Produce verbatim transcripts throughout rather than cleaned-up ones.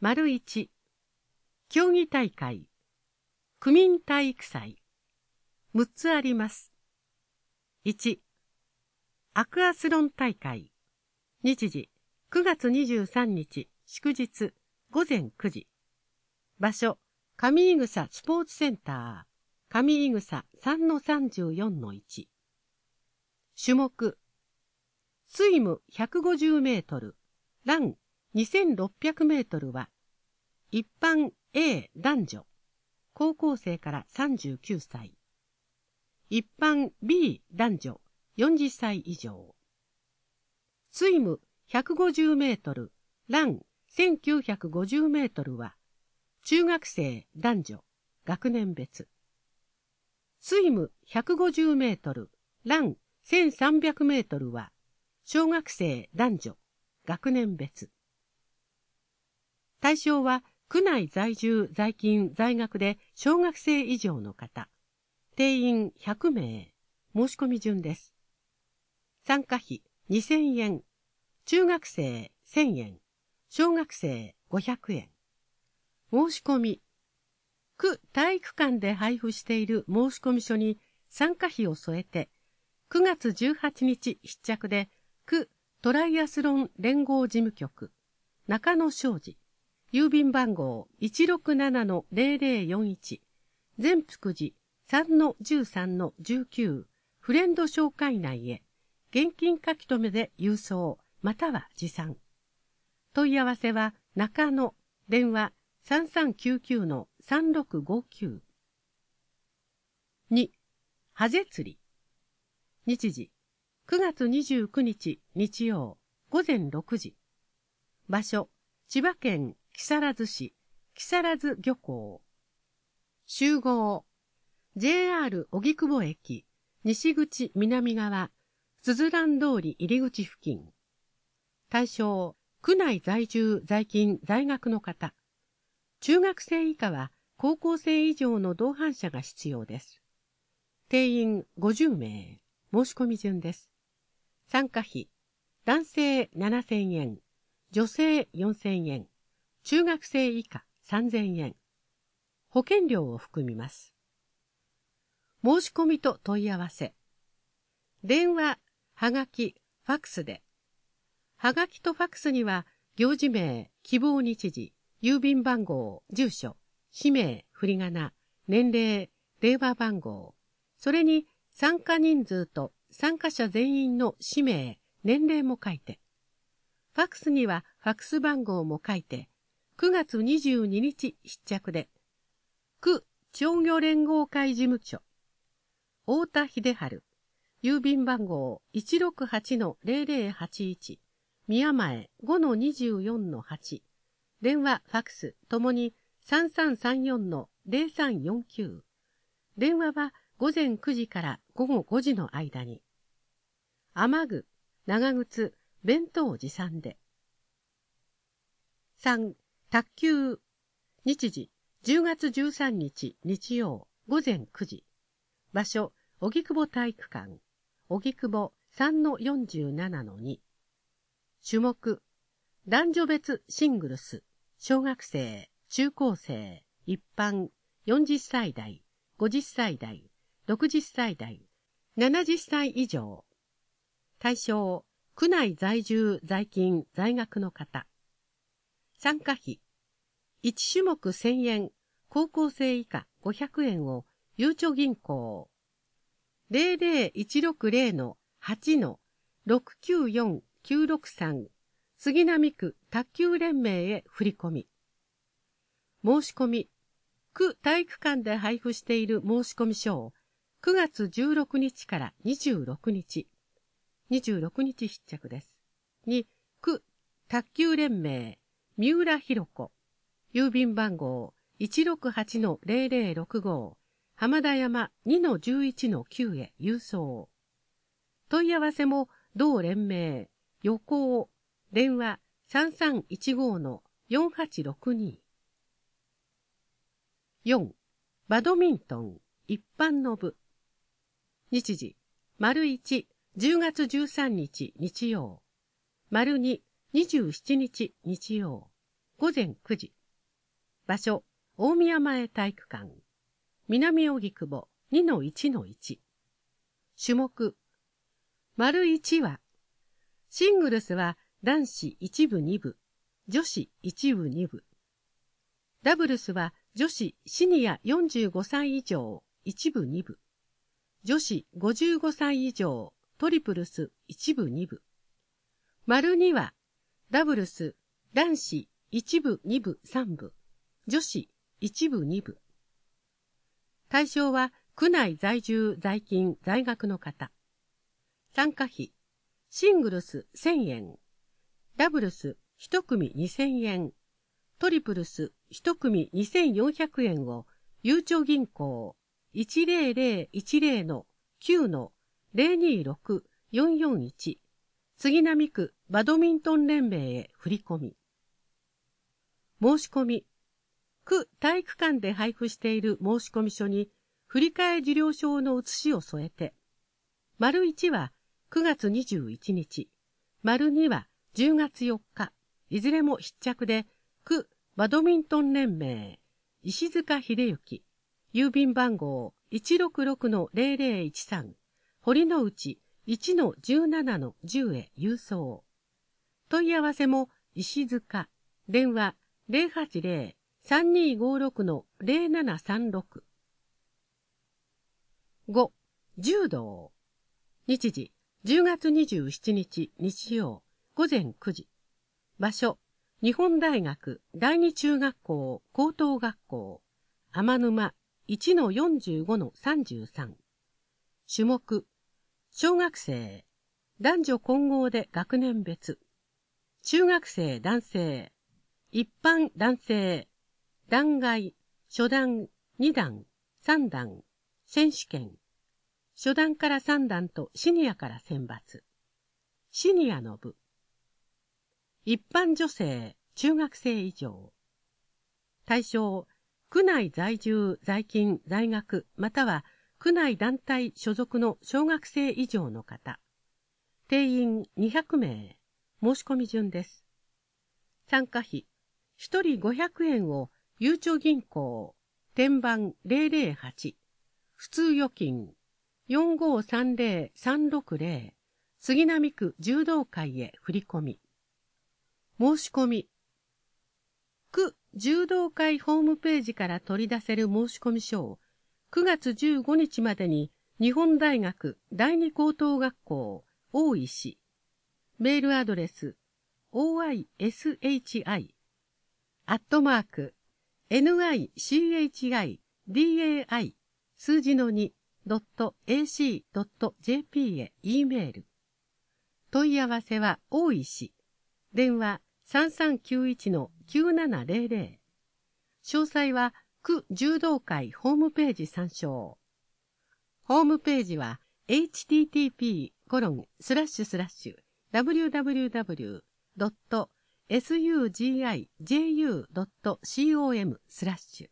丸一、競技大会、区民体育祭。むっつあります。いち、アクアスロン大会。日時、くがつにじゅうさんにち、祝日、ごぜんくじ。場所、上井草スポーツセンター、上井草 さんのさんじゅうよんのいち。種目、スイムひゃくごじゅうメートル、ランにせんろっぴゃくメートルは、一般 A 男女、高校生からさんじゅうきゅうさい。一般 B 男女、よんじゅっさい以上。スイムひゃくごじゅうメートル、ランせんきゅうひゃくごじゅうメートルは、中学生男女、学年別。スイムひゃくごじゅうメートル、ランせんさんびゃくメートルは、小学生男女、学年別。対象は、区内在住、在勤、在学で小学生以上の方。定員ひゃくめい。申し込み順です。参加費にせんえん。中学生せんえん。小学生ごひゃくえん。申し込み。区体育館で配布している申込書に参加費を添えて、くがつじゅうはちにち必着で、区トライアスロン連合事務局、中野商事、郵便番号 いちろくななのぜろぜろよんいち、善福寺 さんのじゅうさんのじゅうきゅう フレンド紹介内へ、現金書き留めで郵送、または持参。問い合わせは中野、電話 さんさんきゅうきゅうのさんろくごきゅう。に、ハゼ釣り。日時、くがつにじゅうくにち日曜、ごぜんろくじ。場所、千葉県木更津市、木更津漁港。集合、ジェイアール 荻窪駅、西口南側、すずらん通り入り口付近。対象、区内在住、在勤、在学の方。中学生以下は高校生以上の同伴者が必要です。定員ごじゅうめい。申し込み順です。参加費、男性ななせんえん、女性よんせんえん、中学生以下さんぜんえん。保険料を含みます。申し込みと問い合わせ。電話、はがき、ファックスで。はがきとファックスには、行事名、希望日時、郵便番号、住所、氏名、振り仮名、年齢、電話番号、それに参加人数と参加者全員の氏名、年齢も書いて。ファックスにはファックス番号も書いて、くがつにじゅうににち必着で、区町漁連合会事務所、太田秀治、郵便番号 いちろくはちのぜろぜろはちいち、宮前 ごのにじゅうよんのはち、電話、ファックスともにさんさんさんよんのぜろさんよんきゅう。電話はごぜんくじからごごごじの間に。雨具、長靴、弁当持参で。さん、卓球。日時、じゅうがつじゅうさんにち日曜、ごぜんくじ。場所、荻窪体育館。荻窪 さんのよんじゅうななのに。種目、男女別シングルス、小学生、中高生、一般、よんじゅっさい代、ごじゅっさい代、ろくじゅっさい代、ななじゅっさい以上。対象、区内在住、在勤、在学の方。参加費、いちしゅもくせんえん、高校生以下ごひゃくえんを、ゆうちょ銀行、ぜろぜろいちろくぜろのはちのろくきゅうよんきゅうろくさん、杉並区卓球連盟へ振り込み。申し込み、区体育館で配布している申込書をくがつじゅうろくにちからにじゅうろくにち、にじゅうろくにち必着です。に、区卓球連盟、三浦弘子、郵便番号 いちろくはちのぜろぜろろくご、浜田山 にのじゅういちのきゅう へ郵送。問い合わせも同連盟、予行、電話さんさんいちごのよんはちろくに。よん、バドミントン、一般の部。日時、丸いち、じゅうがつじゅうさんにち日曜。丸に、にじゅうしちにち日曜。 午前くじ。場所、大宮前体育館。南荻窪 にのいちのいち。種目、丸いちは、シングルスは男子いち部に部、女子いち部に部。ダブルスは女子シニアよんじゅうごさい以上いち部に部。女子ごじゅうごさい以上トリプルスいち部に部。丸には、ダブルス男子いち部に部さん部、女子いち部に部。対象は区内在住在勤在学の方。参加費、シングルスせんえん、ダブルスいち組にせんえん、トリプルスいち組にせんよんひゃくえんをゆうちょ銀行 いちゼロゼロいちゼロのきゅうのゼロにろくよんよんいち 杉並区バドミントン連盟へ振り込み。申し込み、区体育館で配布している申込書に振替受領証の写しを添えて、丸いちはくがつにじゅういちにち、丸にはじゅうがつよっか、いずれも必着で、区バドミントン連盟、石塚秀幸、郵便番号 いちろくろくのゼロゼロいちさん、堀之内 いちのじゅうななのじゅう へ郵送。問い合わせも石塚、電話 ゼロはちゼロ さんにーごろくのゼロななさんろく。ご. 柔道。日時、じゅうがつにじゅうしちにち日曜、午前くじ。場所、日本大学第二中学校高等学校、天沼 いちのよんじゅうごのさんじゅうさん。種目、小学生、男女混合で学年別。中学生男性、一般男性、団外、初段、二段、三段、選手権。初段から三段とシニアから選抜。シニアの部。一般女性、中学生以上。対象、区内在住、在勤、在学、または区内団体所属の小学生以上の方。定員にひゃくめい。申し込み順です。参加費、ひとりごひゃくえんをゆうちょ銀行、天番ゼロゼロはち、普通預金よんごさんゼロさんろくゼロ、杉並区柔道会へ振り込み。申し込み。区柔道会ホームページから取り出せる申込書をくがつじゅうごにちまでに日本大学第二高等学校大石。メールアドレス オーアイエスエイチアイ アットマーク ニチダイ 数字の に ドット エーシー ドット ジェーピー へ E メール。問い合わせは大石。電話さんさんきゅういちのきゅうななゼロゼロ。詳細は区柔道会ホームページ参照。ホームページは エイチティーティーピーコロンスラッシュスラッシュダブリューダブリューダブリュードットエスユージーアイジェーユードットコム スラッシュ。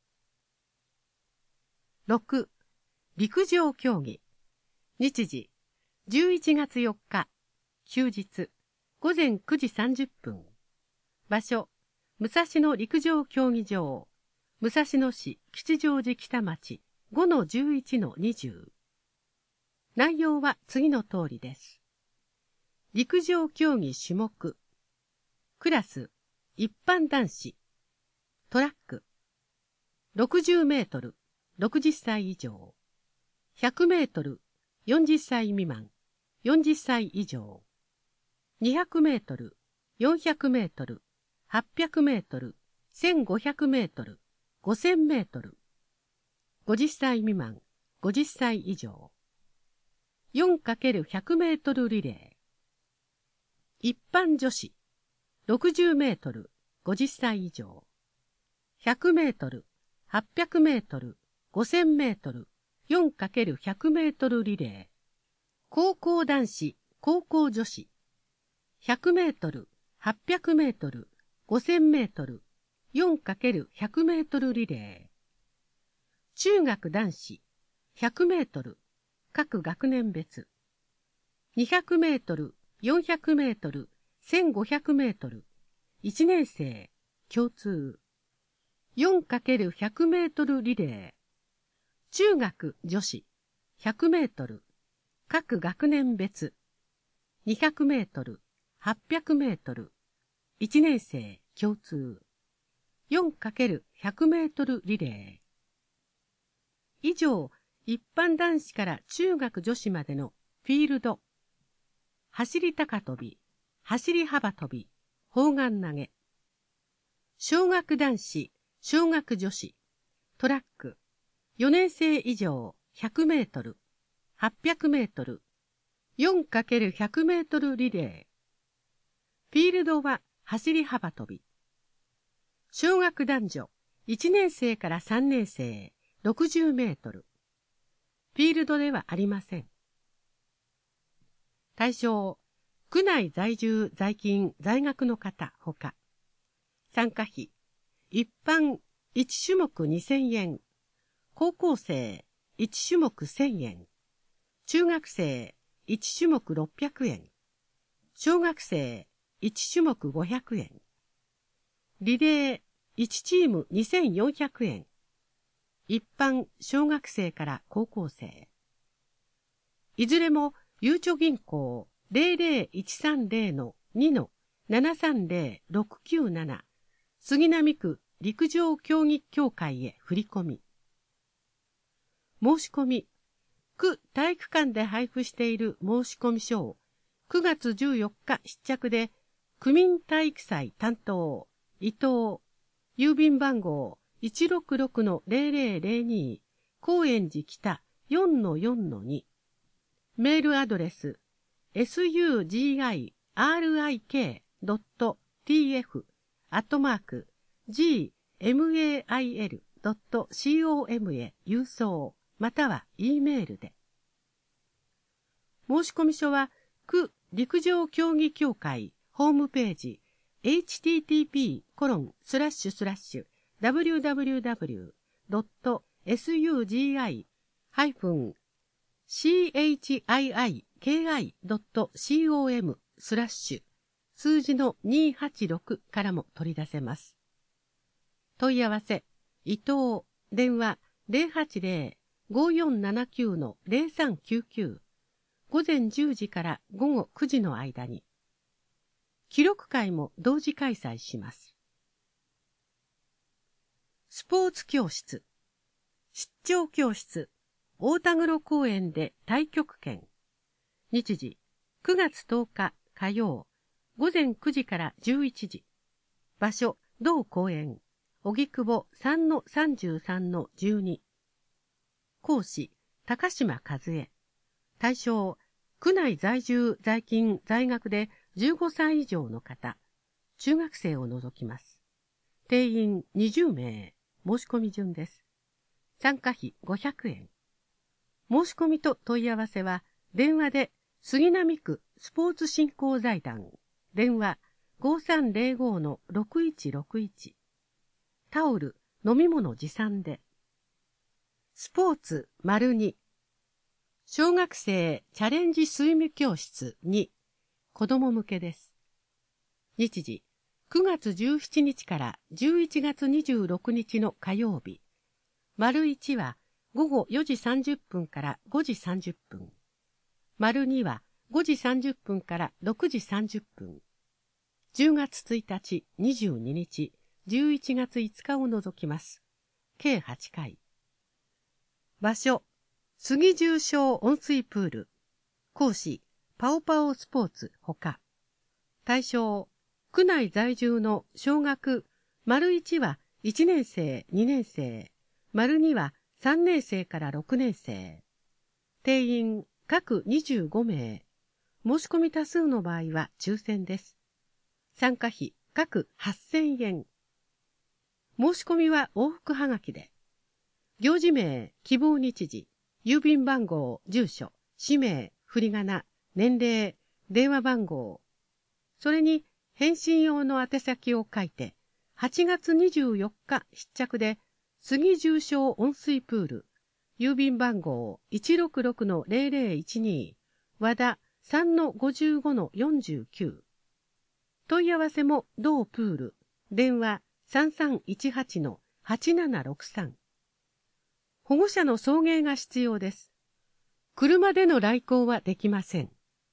ろく. 陸上競技。日時、じゅういちがつよっか、休日、午前くじさんじゅっぷん。場所、武蔵野陸上競技場、武蔵野市吉祥寺北町 ごのじゅういちのにじゅう。内容は次の通りです。陸上競技種目。クラス、一般男子。トラック。ろくじゅうメートル、ろくじゅっさい以上。ひゃくメートル、よんじゅっさい未満、よんじゅっさい以上。にひゃくメートル、よんひゃくメートル、はっぴゃくメートル、せんごひゃくメートル、ごせんメートル。ごじゅっさい未満、ごじゅっさい以上。よんかけるひゃくメートルリレー。一般女子、ろくじゅうメートル、ごじゅっさい以上。ひゃくメートル、はっぴゃくメートル、ごせんメートル、よんかけるひゃくメートルリレー。高校男子、高校女子。ひゃくメートル、はっぴゃくメートル、ごせんメートル、よんかけるひゃくメートルリレー。中学男子、ひゃくメートル、各学年別。にひゃくメートル、よんひゃくメートル、せんごひゃくメートル、いちねん生、 共通。よんかけるひゃくメートルリレー。中学女子ひゃくメートル。各学年別。にひゃくメートル、はっぴゃくメートル。いちねん生共通。よんかけるひゃくメートルリレー。以上、一般男子から中学女子までのフィールド。走り高跳び、走り幅跳び、砲丸投げ。小学男子、小学女子、トラック、よねん生以上ひゃくメートル、はっぴゃくメートル、よんかけるひゃくメートルリレー。フィールドは走り幅跳び。小学男女、いちねん生からさんねん生、ろくじゅうメートル。フィールドではありません。対象、区内在住在勤在学の方ほか。参加費、一般いち種目にせんえん、高校生いち種目せんえん、中学生いち種目ろっぴゃくえん、小学生いち種目ごひゃくえん、リレーいちチームにせんよんひゃくえん、一般小学生から高校生。いずれもゆうちょ銀行 ゼロゼロいちさんゼロ に ななさんゼロ ろくきゅうなな 杉並区陸上競技協会へ振り込み。申し込み、区体育館で配布している申込書をくがつじゅうよっか失着で区民体育祭担当伊藤、郵便番号 いちろくろくのゼロゼロゼロに 高円寺北 よんのよんのに、メールアドレス エスユージーアイアールアイケードットティーエフ アットマーク ジーエムエーアイエルドットコム へ郵送または E メールで。申込書は区陸上競技協会ホームページ エイチティーティーピーコロンスラッシュスラッシュダブリューダブリューダブリュードットエスユージーアイハイフンシーエイチアイアイケーアイドットコム スラッシュ数字のにーはちろくからも取り出せます。問い合わせ、伊藤、電話ゼロはちゼロ ごよんななきゅうのゼロさんきゅうきゅう、午前じゅうじから午後くじの間に。記録会も同時開催します。スポーツ教室、出張教室、大田黒公園で太極拳。日時、くがつとおか火曜、午前くじからじゅういちじ。場所、同公園、荻窪 さんのさんじゅうさんのじゅうに。講師、高島和恵。対象、区内在住在勤在学でじゅうごさい以上の方、中学生を除きます。定員にじゅうめい、申し込み順です。参加費ごひゃくえん。申し込みと問い合わせは、電話で杉並区スポーツ振興財団、電話ごさんゼロごのろくいちろくいち。タオル、飲み物持参で。スポーツ丸に。小学生チャレンジスイム教室に、子供向けです。日時、くがつじゅうしちにちからじゅういちがつにじゅうろくにちの火曜日。丸いちはごごよじさんじゅっぷんからごじさんじゅっぷん。丸にはごじさんじゅっぷんからろくじさんじゅっぷん。じゅうがつついたち、にじゅうににち、じゅういちがついつかを除きます。計はちかい。場所、杉重小温水プール。講師、パオパオスポーツほか。対象、区内在住の小学、丸いちはいちねん生、にねん生、丸にはさんねん生からろくねん生。定員、各にじゅうごめい。申し込み多数の場合は抽選です。参加費、各はっせんえん。申し込みは往復はがきで。行事名、希望日時、郵便番号、住所、氏名、振り仮名、年齢、電話番号。それに返信用の宛先を書いて、はちがつにじゅうよっか必着で、杉重小温水プール、郵便番号 いちろくろくのゼロゼロいちに、和田 さんのごじゅうごのよんじゅうきゅう。問い合わせも同プール、電話さんさんいちはちのはちななろくさん。保護者の送迎が必要です。車での来校はできません。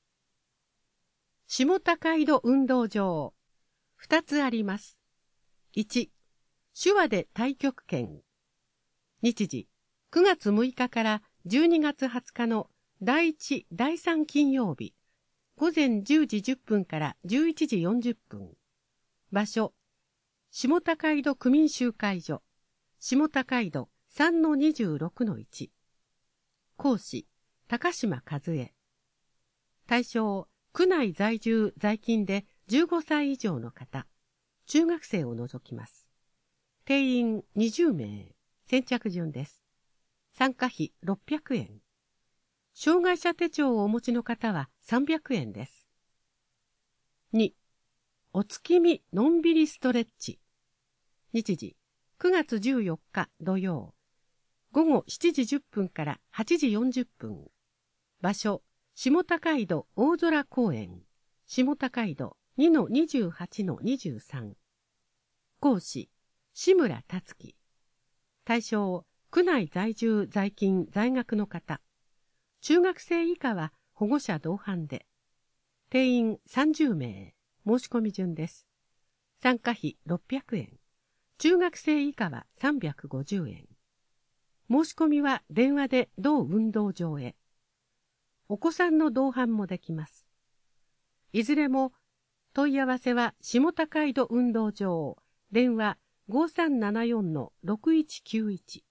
下高井戸運動場。ふたつあります。いち、手話で太極拳。日時、くがつむいかからじゅうにがつはつかのだいいち、だいさん金曜日、ごぜんじゅうじじゅっぷんからじゅういちじよんじゅっぷん。場所、下高井戸区民集会所、下高井戸 さんのにじゅうろくのいち。講師、高島和恵。対象、区内在住在勤でじゅうごさい以上の方、中学生を除きます。定員にじゅうめい、先着順です。参加費ろっぴゃくえん。障害者手帳をお持ちの方はさんびゃくえんです。に、お月見のんびりストレッチ。日時、くがつじゅうよっか土曜、ごごしちじじゅっぷんからはちじよんじゅっぷん。場所、下高井戸大空公園、下高井戸 にのにじゅうはちのにじゅうさん。講師、志村達樹。対象、区内在住在勤在学の方。中学生以下は保護者同伴で。定員さんじゅうめい、申し込み順です。参加費ろっぴゃくえん。中学生以下はさんびゃくごじゅうえん。申し込みは電話で同運動場へ。お子さんの同伴もできます。いずれも問い合わせは下高井戸運動場、電話ごさんななよんのろくいちきゅういち。